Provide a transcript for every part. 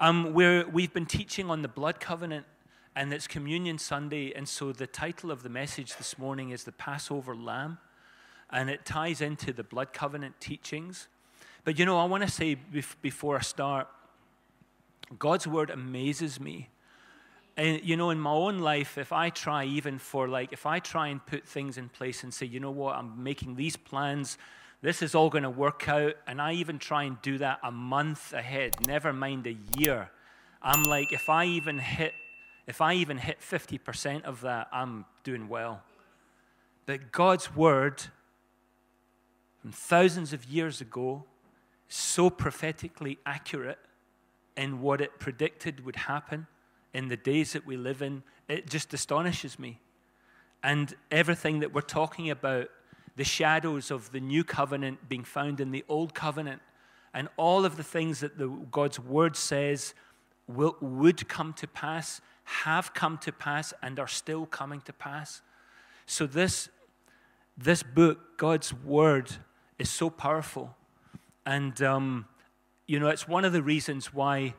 We've been teaching on the blood covenant, and it's Communion Sunday, and so the title of the message this morning is the Passover Lamb, and it ties into the blood covenant teachings. But I want to say before I start, God's word amazes me. And in my own life, if I try and put things in place and say, you know what, I'm making these plans, this is all going to work out, and I even try and do that a month ahead, never mind a year. I'm like, if I even hit 50% of that, I'm doing well. But God's word from thousands of years ago is so prophetically accurate in what it predicted would happen in the days that we live in. It just astonishes me. And everything that we're talking about, the shadows of the new covenant being found in the old covenant, and all of the things that God's word says would come to pass, have come to pass, and are still coming to pass. So this book, God's word, is so powerful. And, it's one of the reasons why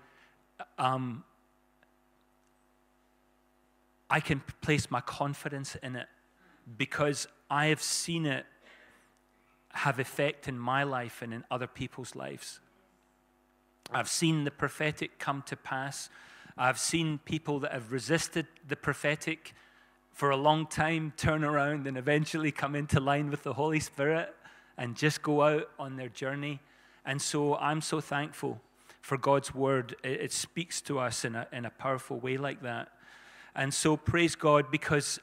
I can place my confidence in it, because I have seen it have effect in my life and in other people's lives. I've seen the prophetic come to pass. I've seen people that have resisted the prophetic for a long time turn around and eventually come into line with the Holy Spirit and just go out on their journey. And so I'm so thankful for God's word. It speaks to us in a powerful way like that. And so praise God, because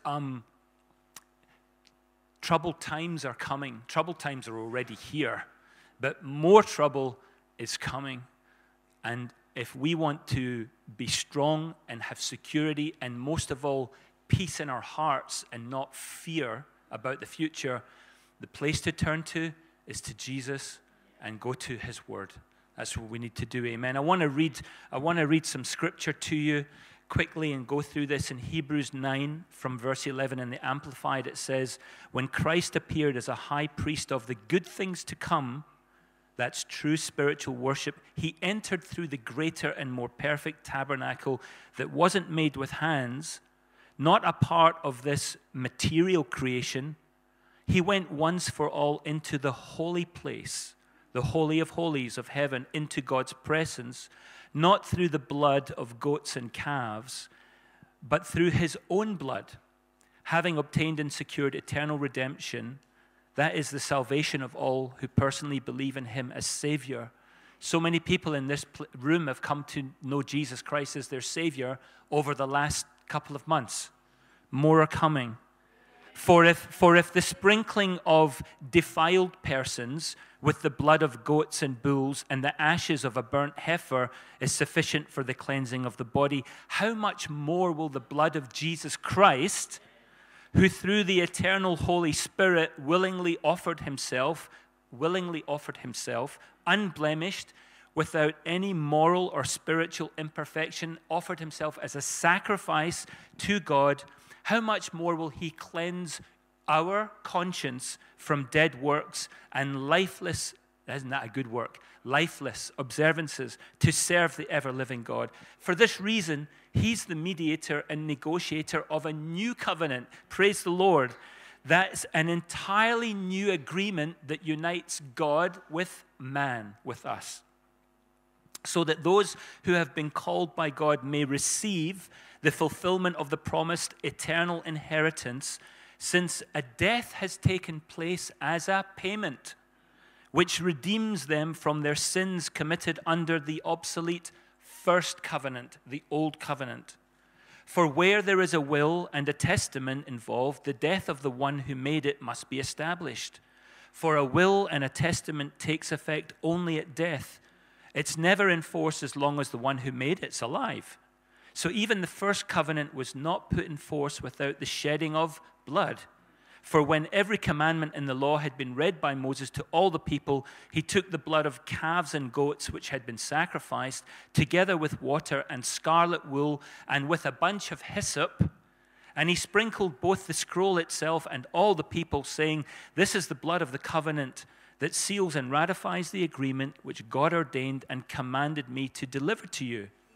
troubled times are coming. Troubled times are already here, but more trouble is coming. And if we want to be strong and have security, and most of all, peace in our hearts and not fear about the future, the place to turn to is to Jesus and go to his word. That's what we need to do. Amen. I want to read some scripture to you quickly and go through this in Hebrews 9 from verse 11 in the Amplified. It says, when Christ appeared as a high priest of the good things to come, that's true spiritual worship, he entered through the greater and more perfect tabernacle that wasn't made with hands, not a part of this material creation. He went once for all into the holy place, the holy of holies of heaven, into God's presence, not through the blood of goats and calves, but through his own blood, having obtained and secured eternal redemption. That is the salvation of all who personally believe in him as Savior. So many people in this room have come to know Jesus Christ as their Savior over the last couple of months. More are coming. For if the sprinkling of defiled persons with the blood of goats and bulls and the ashes of a burnt heifer is sufficient for the cleansing of the body, how much more will the blood of Jesus Christ, who through the eternal Holy Spirit willingly offered himself, unblemished, without any moral or spiritual imperfection, offered himself as a sacrifice to God, how much more will he cleanse our conscience from dead works and lifeless, isn't that a good work? Lifeless observances to serve the ever-living God. For this reason, he's the mediator and negotiator of a new covenant. Praise the Lord. That's an entirely new agreement that unites God with man, with us, so that those who have been called by God may receive the fulfillment of the promised eternal inheritance, since a death has taken place as a payment, which redeems them from their sins committed under the obsolete first covenant, the old covenant. For where there is a will and a testament involved, the death of the one who made it must be established. For a will and a testament takes effect only at death. It's never in force as long as the one who made it's alive. So even the first covenant was not put in force without the shedding of blood. For when every commandment in the law had been read by Moses to all the people, he took the blood of calves and goats which had been sacrificed, together with water and scarlet wool and with a bunch of hyssop, and he sprinkled both the scroll itself and all the people, saying, "This is the blood of the covenant that seals and ratifies the agreement which God ordained and commanded me to deliver to you."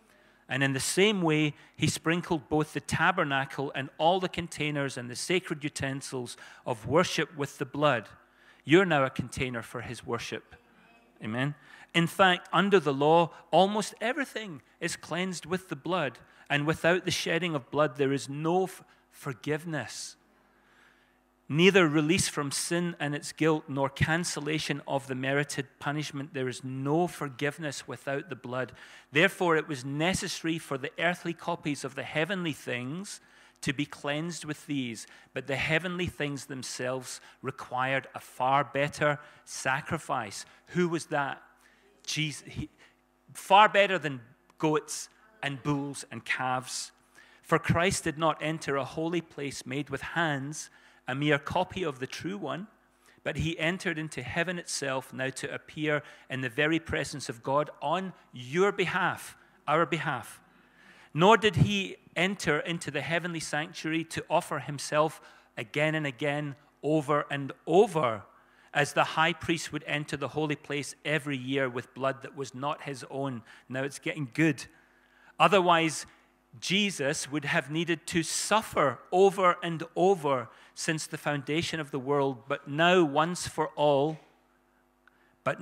And in the same way, he sprinkled both the tabernacle and all the containers and the sacred utensils of worship with the blood. You're now a container for his worship. Amen. In fact, under the law, almost everything is cleansed with the blood. And without the shedding of blood, there is no forgiveness. Neither release from sin and its guilt, nor cancellation of the merited punishment. There is no forgiveness without the blood. Therefore, it was necessary for the earthly copies of the heavenly things to be cleansed with these. But the heavenly things themselves required a far better sacrifice. Who was that? Jesus. Far better than goats and bulls and calves. For Christ did not enter a holy place made with hands, a mere copy of the true one, but he entered into heaven itself, now to appear in the very presence of God on your behalf, our behalf. Nor did he enter into the heavenly sanctuary to offer himself again and again, over and over, as the high priest would enter the holy place every year with blood that was not his own. Now it's getting good. Otherwise, Jesus would have needed to suffer over and over since the foundation of the world, but now once for all, at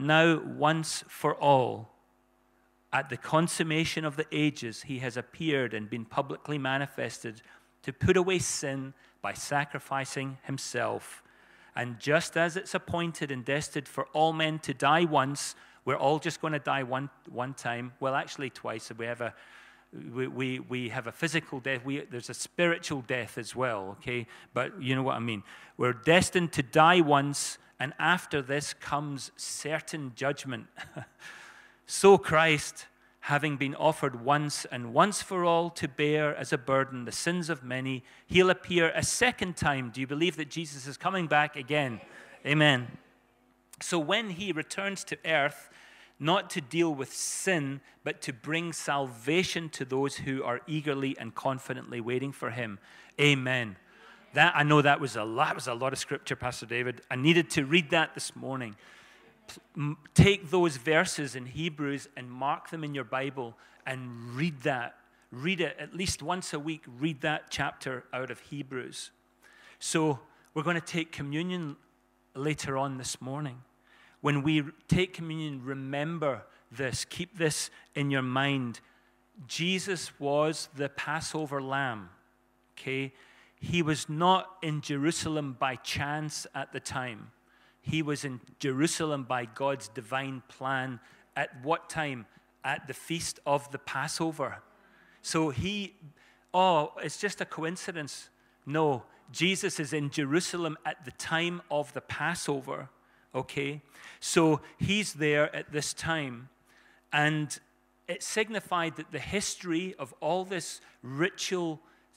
the consummation of the ages, he has appeared and been publicly manifested to put away sin by sacrificing himself. And just as it's appointed and destined for all men to die once, we're all just going to die one time. Well, actually twice. We have a physical death. There's a spiritual death as well, okay? But you know what I mean. We're destined to die once, and after this comes certain judgment. So Christ, having been offered once and once for all to bear as a burden the sins of many, he'll appear a second time. Do you believe that Jesus is coming back again? Amen. So when he returns to earth, not to deal with sin, but to bring salvation to those who are eagerly and confidently waiting for him. Amen. I know that was a lot of scripture, Pastor David. I needed to read that this morning. Take those verses in Hebrews and mark them in your Bible and read that. Read it at least once a week. Read that chapter out of Hebrews. So we're going to take communion later on this morning. When we take communion, remember this. Keep this in your mind. Jesus was the Passover lamb, okay? He was not in Jerusalem by chance at the time. He was in Jerusalem by God's divine plan. At what time? At the feast of the Passover. So it's just a coincidence. No, Jesus is in Jerusalem at the time of the Passover. Okay, so he's there at this time, and it signified that the history of all this ritual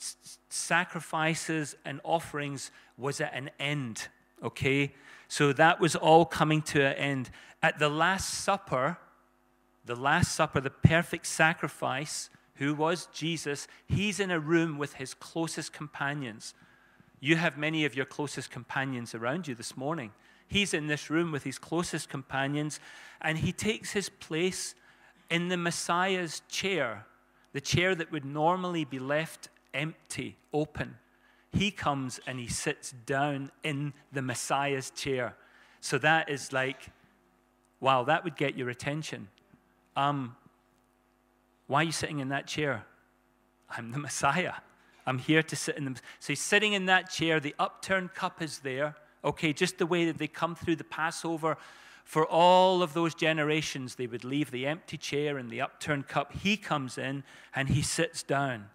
sacrifices and offerings was at an end. Okay, so that was all coming to an end. At the Last Supper, the perfect sacrifice, who was Jesus, he's in a room with his closest companions. You have many of your closest companions around you this morning. He's in this room with his closest companions, and he takes his place in the Messiah's chair, the chair that would normally be left empty, open. He comes and he sits down in the Messiah's chair. So that is like, wow, that would get your attention. Why are you sitting in that chair? I'm the Messiah. I'm here to sit in them. So he's sitting in that chair. The upturned cup is there. Okay, just the way that they come through the Passover, for all of those generations, they would leave the empty chair and the upturned cup. He comes in and he sits down.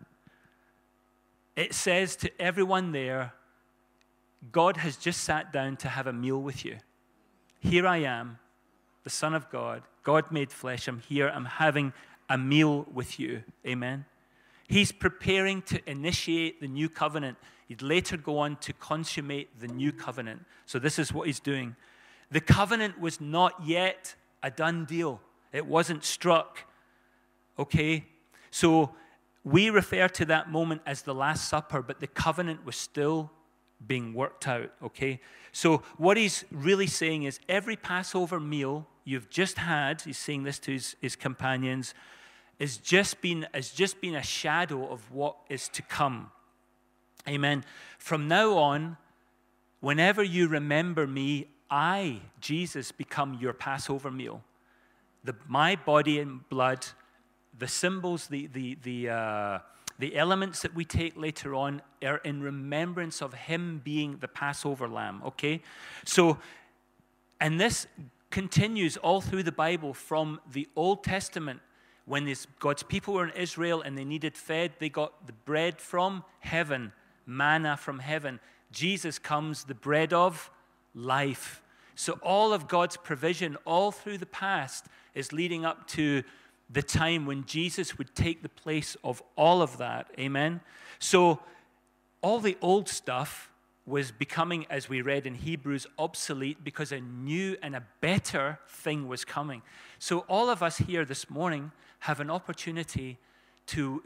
It says to everyone there, God has just sat down to have a meal with you. Here I am, the Son of God, God made flesh. I'm here, I'm having a meal with you. Amen. He's preparing to initiate the new covenant. He'd later go on to consummate the new covenant. So this is what he's doing. The covenant was not yet a done deal. It wasn't struck. Okay? So we refer to that moment as the Last Supper, but the covenant was still being worked out. Okay? So what he's really saying is every Passover meal you've just had, he's saying this to his companions, has just been a shadow of what is to come. Amen. From now on, whenever you remember me, I, Jesus, become your Passover meal. My body and blood, the symbols, the elements that we take later on are in remembrance of him being the Passover lamb, okay? So, and this continues all through the Bible from the Old Testament. When God's people were in Israel and they needed fed, they got the bread from heaven, manna from heaven. Jesus comes, the bread of life. So all of God's provision all through the past is leading up to the time when Jesus would take the place of all of that. Amen? So all the old stuff was becoming, as we read in Hebrews, obsolete because a new and a better thing was coming. So all of us here this morning have an opportunity to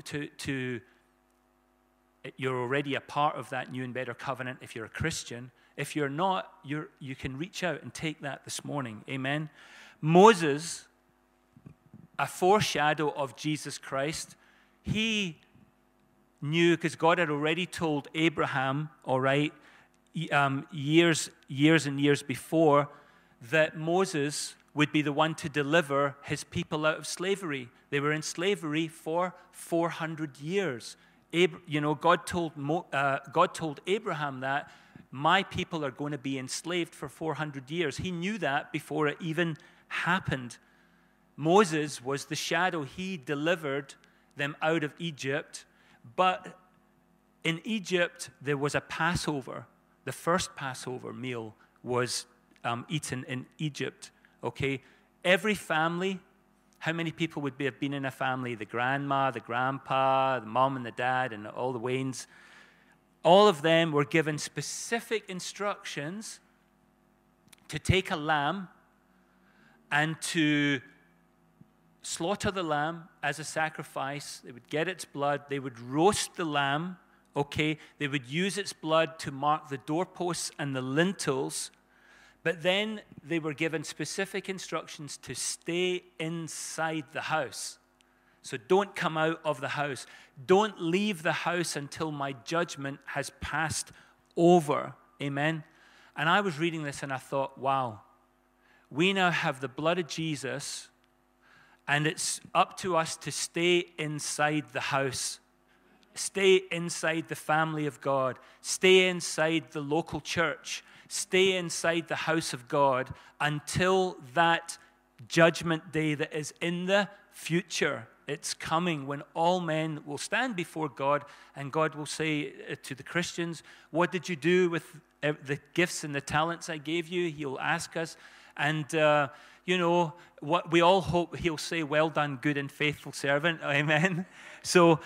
you're already a part of that new and better covenant if you're a Christian. If you're not, you can reach out and take that this morning. Amen? Moses, a foreshadow of Jesus Christ, he knew, because God had already told Abraham, all right, years and years before, that Moses would be the one to deliver his people out of slavery. They were in slavery for 400 years. God told Abraham that my people are going to be enslaved for 400 years. He knew that before it even happened. Moses was the shadow. He delivered them out of Egypt. But in Egypt, there was a Passover. The first Passover meal was eaten in Egypt. Okay? Every family, how many people would have been in a family? The grandma, the grandpa, the mom and the dad, and all the Waynes. All of them were given specific instructions to take a lamb and to slaughter the lamb as a sacrifice. They would get its blood. They would roast the lamb, okay? They would use its blood to mark the doorposts and the lintels. But then they were given specific instructions to stay inside the house. So don't come out of the house. Don't leave the house until my judgment has passed over. Amen? And I was reading this and I thought, wow, we now have the blood of Jesus, and it's up to us to stay inside the house. Stay inside the family of God. Stay inside the local church. Stay inside the house of God until that judgment day that is in the future. It's coming when all men will stand before God, and God will say to the Christians, what did you do with the gifts and the talents I gave you? He'll ask us. And, what we all hope he'll say, well done, good and faithful servant. Amen. So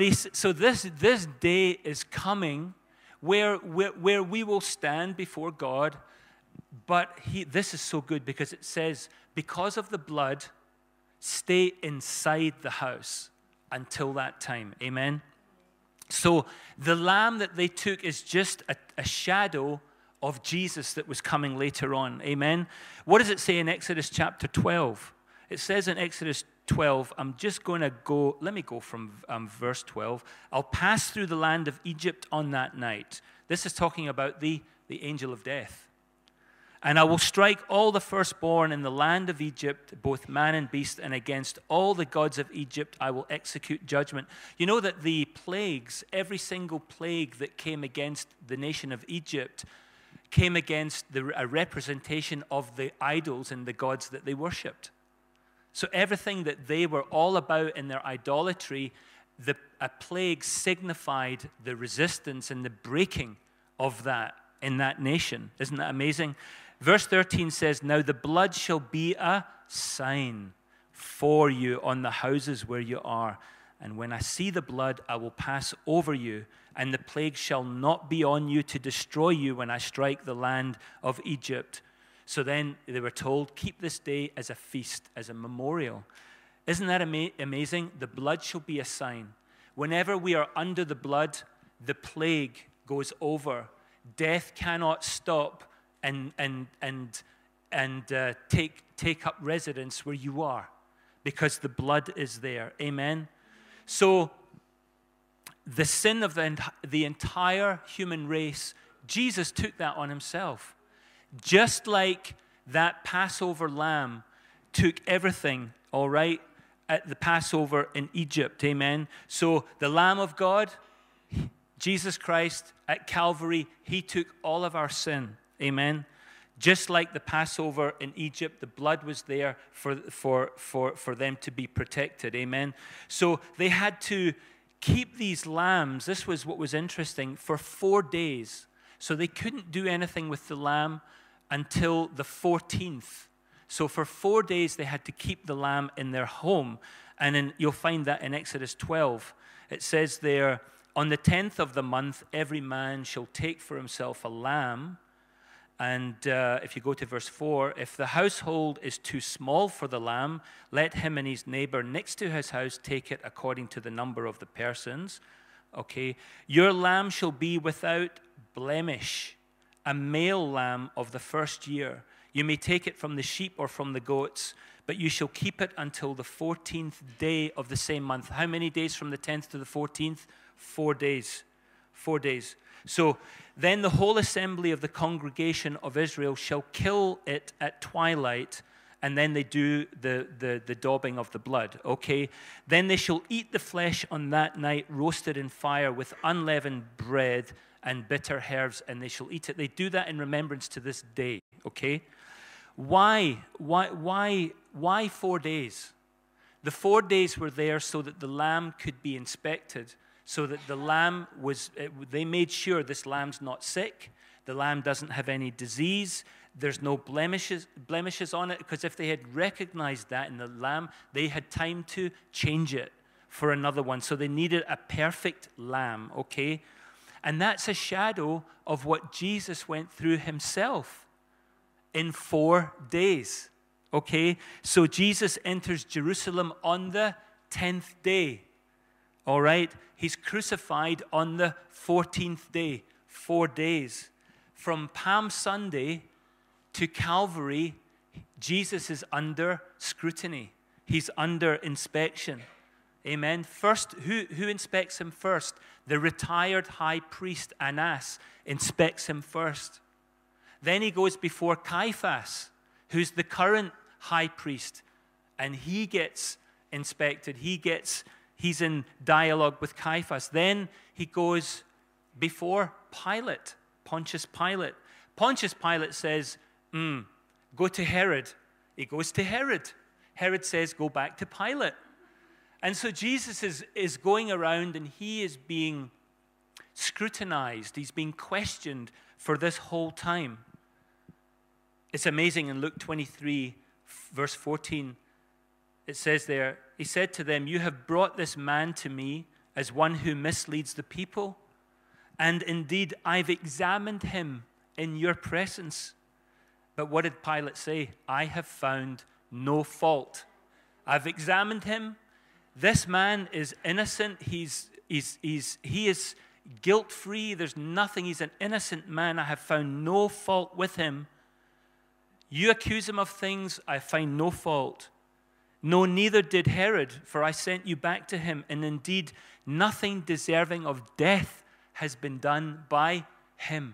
this day is coming where we will stand before God. But this is so good because it says, because of the blood, stay inside the house until that time. Amen. So the lamb that they took is just a shadow of Jesus that was coming later on. Amen. What does it say in Exodus chapter 12? It says in Exodus 12, I'm just going to go, let me go from verse 12. I'll pass through the land of Egypt on that night. This is talking about the angel of death. And I will strike all the firstborn in the land of Egypt, both man and beast, and against all the gods of Egypt I will execute judgment. You know that the plagues, every single plague that came against the nation of Egypt, came against a representation of the idols and the gods that they worshipped. So everything that they were all about in their idolatry, a plague signified the resistance and the breaking of that in that nation. Isn't that amazing? Verse 13 says, now the blood shall be a sign for you on the houses where you are. And when I see the blood, I will pass over you, and the plague shall not be on you to destroy you when I strike the land of Egypt. So then they were told, keep this day as a feast, as a memorial. Isn't that amazing? The blood shall be a sign. Whenever we are under the blood, the plague goes over. Death cannot stop and take up residence where you are, because the blood is there. Amen? So the sin of the entire human race, Jesus took that on himself. Just like that Passover lamb took everything, all right, at the Passover in Egypt. Amen? So the Lamb of God, Jesus Christ at Calvary, he took all of our sin. Amen? Just like the Passover in Egypt, the blood was there for them to be protected. Amen? So they had to keep these lambs, this was what was interesting, for 4 days. So they couldn't do anything with the lamb until the 14th. So for 4 days they had to keep the lamb in their home. And you'll find that in Exodus 12. It says there, on the 10th of the month, every man shall take for himself a lamb. And if you go to verse 4, if the household is too small for the lamb, let him and his neighbor next to his house take it according to the number of the persons. Okay. Your lamb shall be without blemish, a male lamb of the first year. You may take it from the sheep or from the goats, but you shall keep it until the 14th day of the same month. How many days from the 10th to the 14th? 4 days. 4 days. So then the whole assembly of the congregation of Israel shall kill it at twilight, and then they do the daubing of the blood, okay? Then they shall eat the flesh on that night, roasted in fire with unleavened bread and bitter herbs, and they shall eat it. They do that in remembrance to this day, okay? Why 4 days? The 4 days were there so that the lamb could be inspected, so that the lamb they made sure this lamb's not sick, the lamb doesn't have any disease, there's no blemishes on it, because if they had recognized that in the lamb, they had time to change it for another one. So they needed a perfect lamb, okay? And that's a shadow of what Jesus went through himself in 4 days, okay? So Jesus enters Jerusalem on the 10th day, all right? He's crucified on the 14th day, 4 days. From Palm Sunday to Calvary, Jesus is under scrutiny. He's under inspection. Amen. First, who inspects him first? The retired high priest Annas inspects him first. Then he goes before Caiaphas, who's the current high priest, and he gets inspected. He's in dialogue with Caiaphas. Then he goes before Pilate, Pontius Pilate. Pontius Pilate says, go to Herod. He goes to Herod. Herod says, go back to Pilate. And so Jesus is going around and he is being scrutinized. He's being questioned for this whole time. It's amazing in Luke 23, verse 14, it says there, he said to them, you have brought this man to me as one who misleads the people. And indeed, I've examined him in your presence. But what did Pilate say? I have found no fault. I've examined him. This man is innocent. He is guilt-free. There's nothing. He's an innocent man. I have found no fault with him. You accuse him of things. I find no fault. No, neither did Herod, for I sent you back to him. And indeed, nothing deserving of death has been done by him.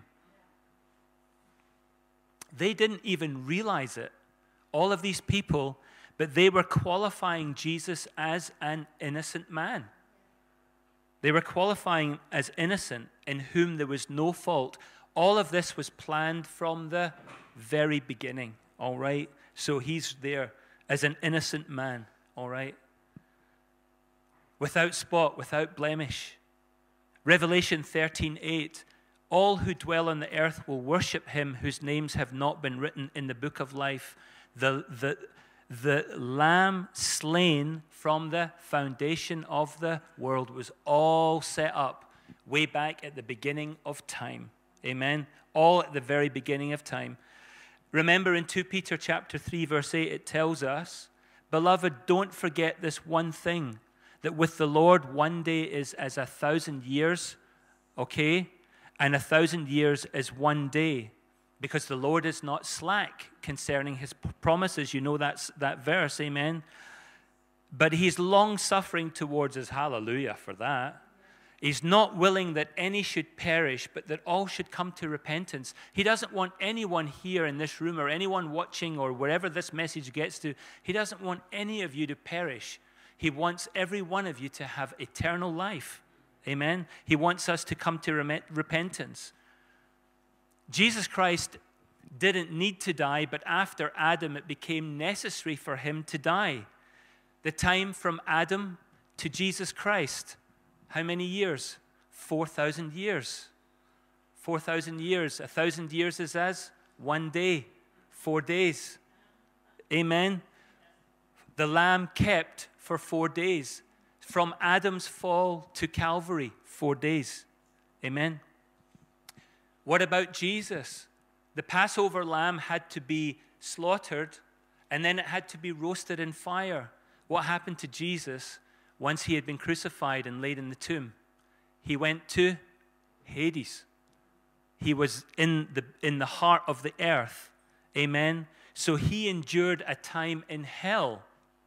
They didn't even realize it, all of these people, but they were qualifying Jesus as an innocent man. They were qualifying as innocent, in whom there was no fault. All of this was planned from the very beginning, all right? So he's there as an innocent man, all right? Without spot, without blemish. Revelation 13:8, all who dwell on the earth will worship him whose names have not been written in the book of life. The lamb slain from the foundation of the world was all set up way back at the beginning of time. Amen? All at the very beginning of time. Remember in 2 Peter chapter 3, verse 8, it tells us, beloved, don't forget this one thing, that with the Lord 1 day is as 1,000 years, okay? And 1,000 years is 1 day, because the Lord is not slack concerning his promises. You know that verse, amen? But he's long-suffering towards us. Hallelujah for that. He's not willing that any should perish, but that all should come to repentance. He doesn't want anyone here in this room or anyone watching or wherever this message gets to, he doesn't want any of you to perish. He wants every one of you to have eternal life. Amen? He wants us to come to repentance. Jesus Christ didn't need to die, but after Adam, it became necessary for him to die. The time from Adam to Jesus Christ, how many years? 4,000 years. 4,000 years. 1,000 years is as 1 day, 4 days. Amen? The lamb kept for 4 days. From Adam's fall to Calvary, 4 days. Amen? What about Jesus? The Passover lamb had to be slaughtered, and then it had to be roasted in fire. What happened to Jesus once he had been crucified and laid in the tomb? He went to Hades. He was in the heart of the earth. Amen? So he endured a time in hell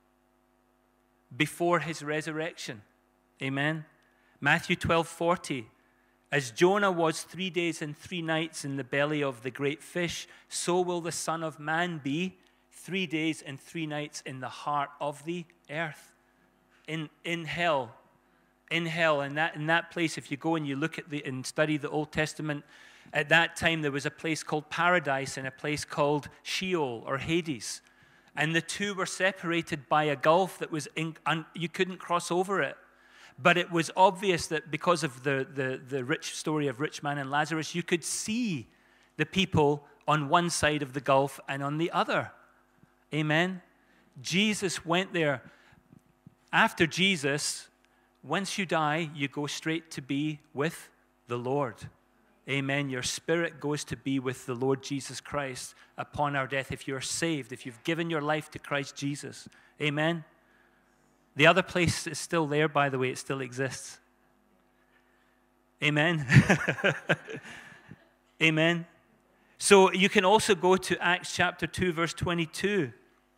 before his resurrection. Amen? Matthew 12:40. As Jonah was 3 days and 3 nights in the belly of the great fish, so will the Son of Man be 3 days and 3 nights in the heart of the earth. In hell. In hell. In that place, if you go and you look at and study the Old Testament, at that time there was a place called Paradise and a place called Sheol or Hades. And the two were separated by a gulf that was you couldn't cross over it. But it was obvious that because of the rich story of rich man and Lazarus, you could see the people on one side of the gulf and on the other. Amen? Jesus went there. After Jesus, once you die, you go straight to be with the Lord. Amen. Your spirit goes to be with the Lord Jesus Christ upon our death if you're saved, if you've given your life to Christ Jesus. Amen. The other place is still there, by the way. It still exists. Amen. Amen. So you can also go to Acts chapter 2, verse 22.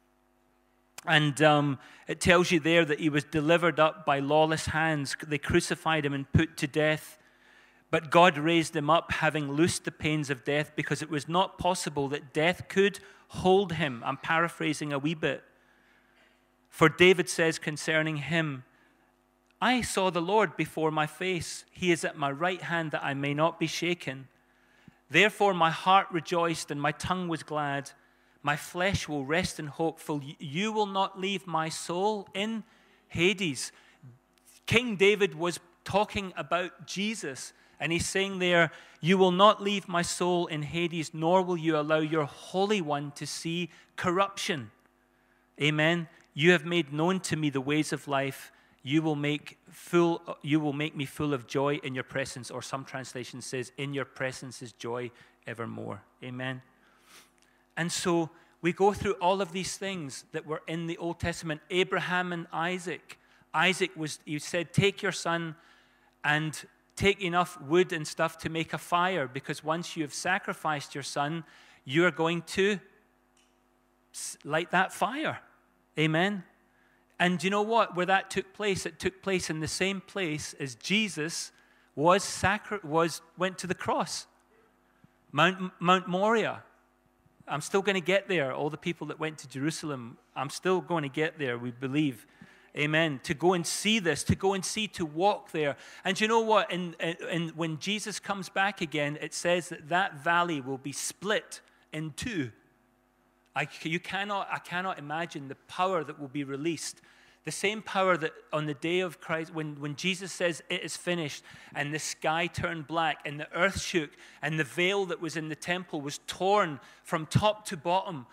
And it tells you there that he was delivered up by lawless hands. They crucified him and put to death. But God raised him up, having loosed the pains of death, because it was not possible that death could hold him. I'm paraphrasing a wee bit. For David says concerning him, I saw the Lord before my face. He is at my right hand that I may not be shaken. Therefore my heart rejoiced and my tongue was glad. My flesh will rest in hope, for you will not leave my soul in Hades. King David was talking about Jesus. And he's saying there, you will not leave my soul in Hades, nor will you allow your Holy One to see corruption. Amen. You have made known to me the ways of life. You will make me full of joy in your presence. Or some translation says, in your presence is joy evermore. Amen. And so we go through all of these things that were in the Old Testament. Abraham and Isaac. He said, take your son and take enough wood and stuff to make a fire, because once you have sacrificed your son, you are going to light that fire. Amen? And you know what? Where that took place, it took place in the same place as Jesus went to the cross. Mount Moriah. I'm still going to get there. All the people that went to Jerusalem, I'm still going to get there, we believe. Amen. To go and see this, to walk there. And you know what? When Jesus comes back again, it says that valley will be split in two. I cannot imagine the power that will be released. The same power that on the day of Christ, when Jesus says it is finished, and the sky turned black, and the earth shook, and the veil that was in the temple was torn from top to bottom,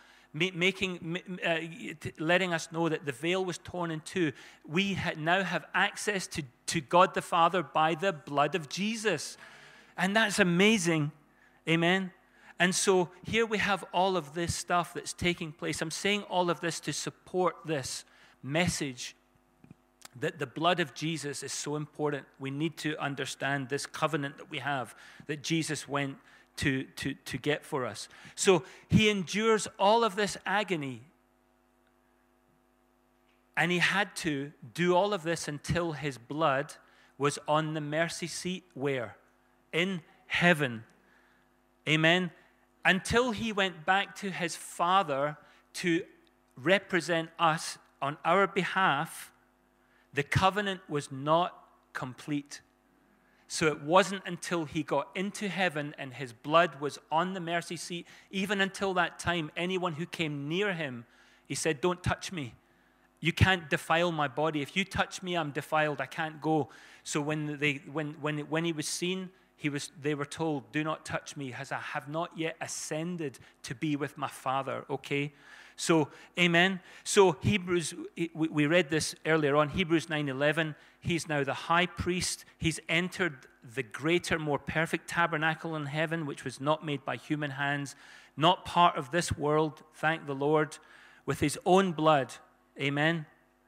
letting us know that the veil was torn in two. We now have access to God the Father by the blood of Jesus. And that's amazing. Amen. And so here we have all of this stuff that's taking place. I'm saying all of this to support this message that the blood of Jesus is so important. We need to understand this covenant that we have, that Jesus went to get for us. So he endures all of this agony. And he had to do all of this until his blood was on the mercy seat where? In heaven. Amen. Until he went back to his Father to represent us on our behalf, the covenant was not complete. So it wasn't until he got into heaven and his blood was on the mercy seat, even until that time, anyone who came near him, he said, don't touch me. You can't defile my body. If you touch me, I'm defiled. I can't go. So when he was seen, they were told, do not touch me, as I have not yet ascended to be with my Father. Okay? So, amen. So Hebrews, we read this earlier on, Hebrews 9:11. He's now the high priest. He's entered the greater, more perfect tabernacle in heaven, which was not made by human hands, not part of this world, thank the Lord, with his own blood. Amen.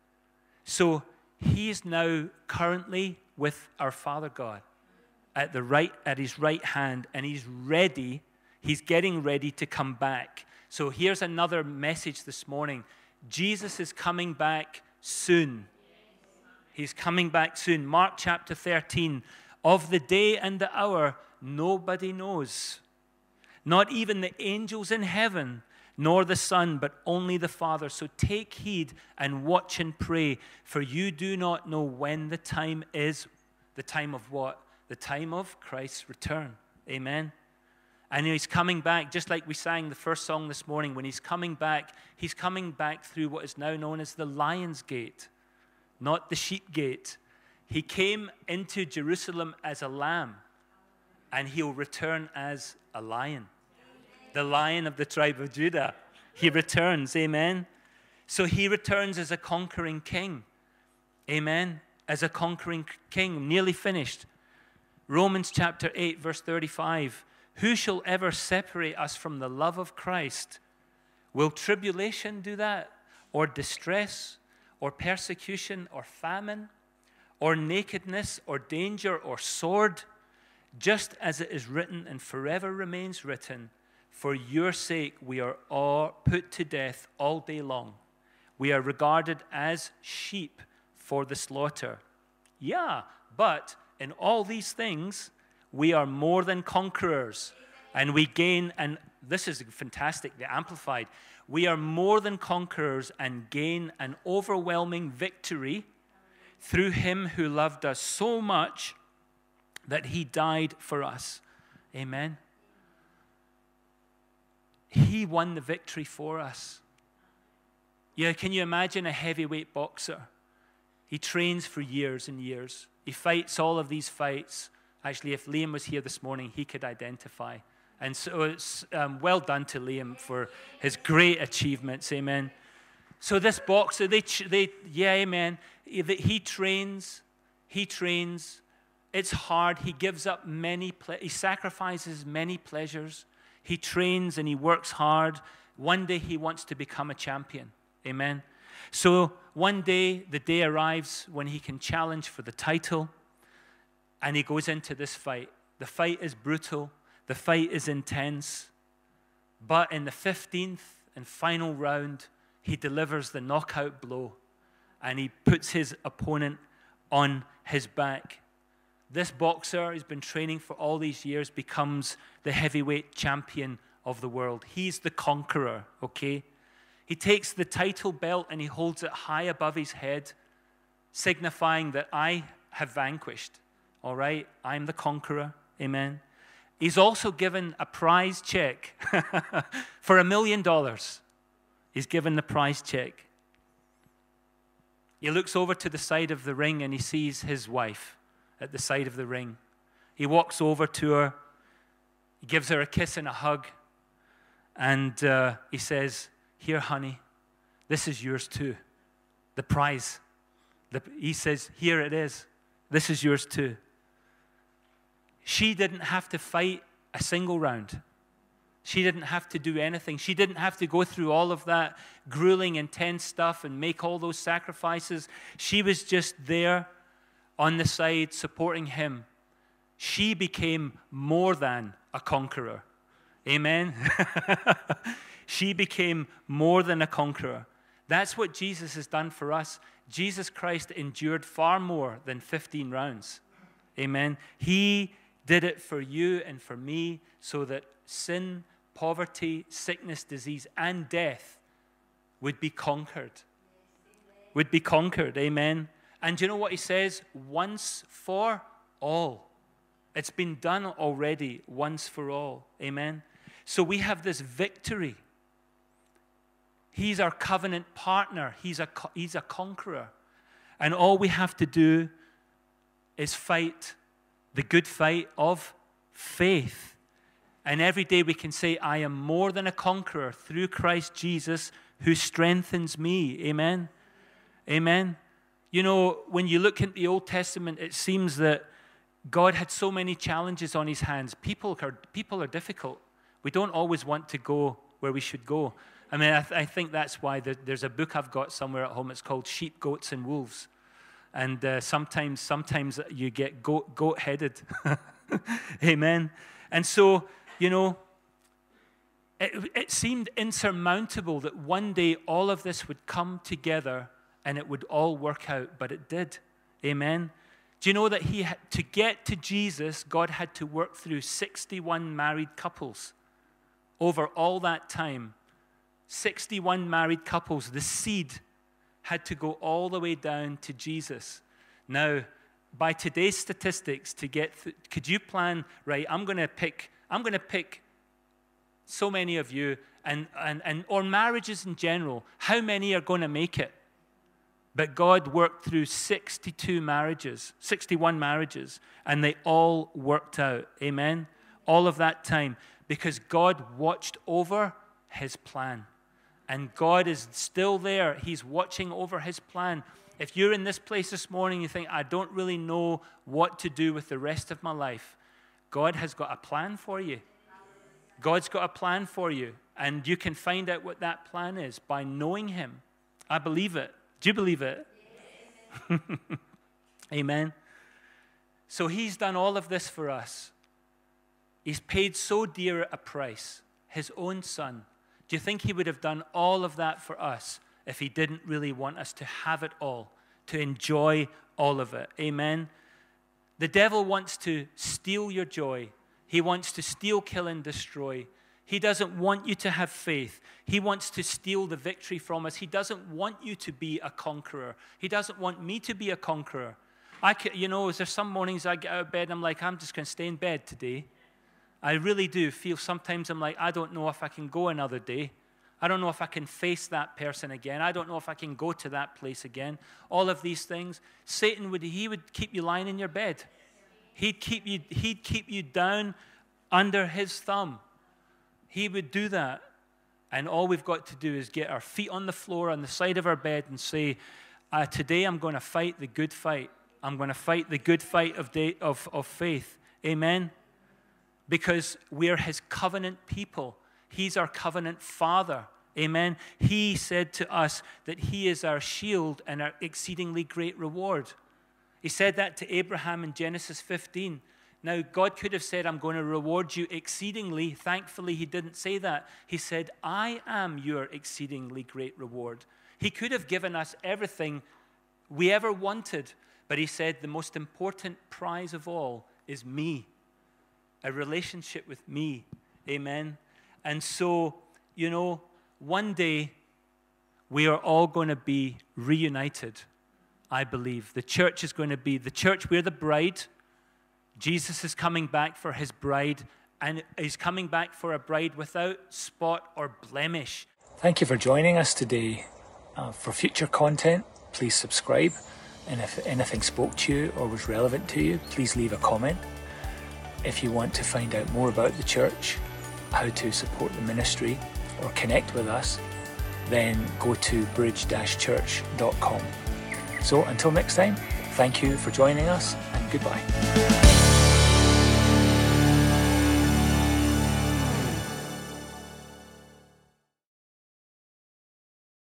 So he is now currently with our Father God at his right hand, and he's getting ready to come back. So here's another message this morning. Jesus is coming back soon. He's coming back soon. Mark chapter 13. Of the day and the hour, nobody knows. Not even the angels in heaven, nor the Son, but only the Father. So take heed and watch and pray, for you do not know when the time is. The time of what? The time of Christ's return. Amen. And he's coming back, just like we sang the first song this morning. When he's coming back through what is now known as the Lion's Gate, not the Sheep Gate. He came into Jerusalem as a lamb, and he'll return as a lion. The Lion of the tribe of Judah. He returns, amen? So he returns as a conquering king. Amen? As a conquering king, nearly finished. Romans chapter 8, verse 35. Who shall ever separate us from the love of Christ? Will tribulation do that? Or distress? Or persecution? Or famine? Or nakedness? Or danger? Or sword? Just as it is written and forever remains written, for your sake we are all put to death all day long. We are regarded as sheep for the slaughter. Yeah, but in all these things, we are more than conquerors, and we gain, and this is fantastic, the Amplified, we are more than conquerors and gain an overwhelming victory through him who loved us so much that he died for us. Amen. He won the victory for us. Yeah, can you imagine a heavyweight boxer? He trains for years and years. He fights all of these fights. Actually, if Liam was here this morning, he could identify. And so it's well done to Liam for his great achievements. Amen. So this boxer, amen. He trains. It's hard. He gives up he sacrifices many pleasures. He trains and he works hard. One day he wants to become a champion. Amen. So one day, the day arrives when he can challenge for the title. And he goes into this fight. The fight is brutal. The fight is intense. But in the 15th and final round, he delivers the knockout blow. And he puts his opponent on his back. This boxer, he's been training for all these years, becomes the heavyweight champion of the world. He's the conqueror, okay? He takes the title belt and he holds it high above his head, signifying that I have vanquished. All right, I'm the conqueror. Amen. He's also given a prize check for $1 million. He's given the prize check. He looks over to the side of the ring and he sees his wife at the side of the ring. He walks over to her. He gives her a kiss and a hug. And he says, here, honey, this is yours too. The prize. He says, here it is. This is yours too. She didn't have to fight a single round. She didn't have to do anything. She didn't have to go through all of that grueling, intense stuff and make all those sacrifices. She was just there on the side supporting him. She became more than a conqueror. Amen? She became more than a conqueror. That's what Jesus has done for us. Jesus Christ endured far more than 15 rounds. Amen. He did it for you and for me so that sin, poverty, sickness, disease, and death would be conquered. Would be conquered. Amen. And do you know what he says? Once for all. It's been done already once for all. Amen. So we have this victory. He's our covenant partner. He's a conqueror. And all we have to do is fight the good fight of faith. And every day we can say, I am more than a conqueror through Christ Jesus who strengthens me. Amen. Amen. You know, when you look at the Old Testament, it seems that God had so many challenges on his hands. People are difficult. We don't always want to go where we should go. I mean, I think that's why there's a book I've got somewhere at home. It's called Sheep, Goats, and Wolves. And sometimes you get goat-headed. Amen. And so, you know, it seemed insurmountable that one day all of this would come together and it would all work out, but it did. Amen. Do you know that to get to Jesus, God had to work through 61 married couples over all that time? 61 married couples. The seed had to go all the way down to Jesus. Now, by today's statistics, could you plan, right, I'm going to pick so many of you, or marriages in general, how many are going to make it? But God worked through 61 marriages, and they all worked out. Amen? All of that time, because God watched over his plan. And God is still there. He's watching over his plan. If you're in this place this morning, you think, I don't really know what to do with the rest of my life. God has got a plan for you. God's got a plan for you. And you can find out what that plan is by knowing him. I believe it. Do you believe it? Yes. Amen. So he's done all of this for us. He's paid so dear a price, his own son. Do you think he would have done all of that for us if he didn't really want us to have it all, to enjoy all of it? Amen. The devil wants to steal your joy. He wants to steal, kill, and destroy. He doesn't want you to have faith. He wants to steal the victory from us. He doesn't want you to be a conqueror. He doesn't want me to be a conqueror. There's some mornings I get out of bed and I'm like, I'm just going to stay in bed today. I really do feel sometimes I'm like, I don't know if I can go another day. I don't know if I can face that person again. I don't know if I can go to that place again. All of these things. Satan would keep you lying in your bed. He'd keep you down under his thumb. He would do that. And all we've got to do is get our feet on the floor on the side of our bed and say, today I'm going to fight the good fight. I'm going to fight the good fight of faith. Amen? Because we're his covenant people. He's our covenant father. Amen? He said to us that he is our shield and our exceedingly great reward. He said that to Abraham in Genesis 15. Now, God could have said, I'm going to reward you exceedingly. Thankfully, he didn't say that. He said, I am your exceedingly great reward. He could have given us everything we ever wanted, but he said, the most important prize of all is me, a relationship with me. Amen? And so, one day, we are all going to be reunited, I believe. The church is going to be, we're the bride. Jesus is coming back for his bride, and he's coming back for a bride without spot or blemish. Thank you for joining us today. For future content, please subscribe. And if anything spoke to you or was relevant to you, please leave a comment. If you want to find out more about the church, how to support the ministry, or connect with us, then go to bridge-church.com. So until next time, thank you for joining us, and goodbye.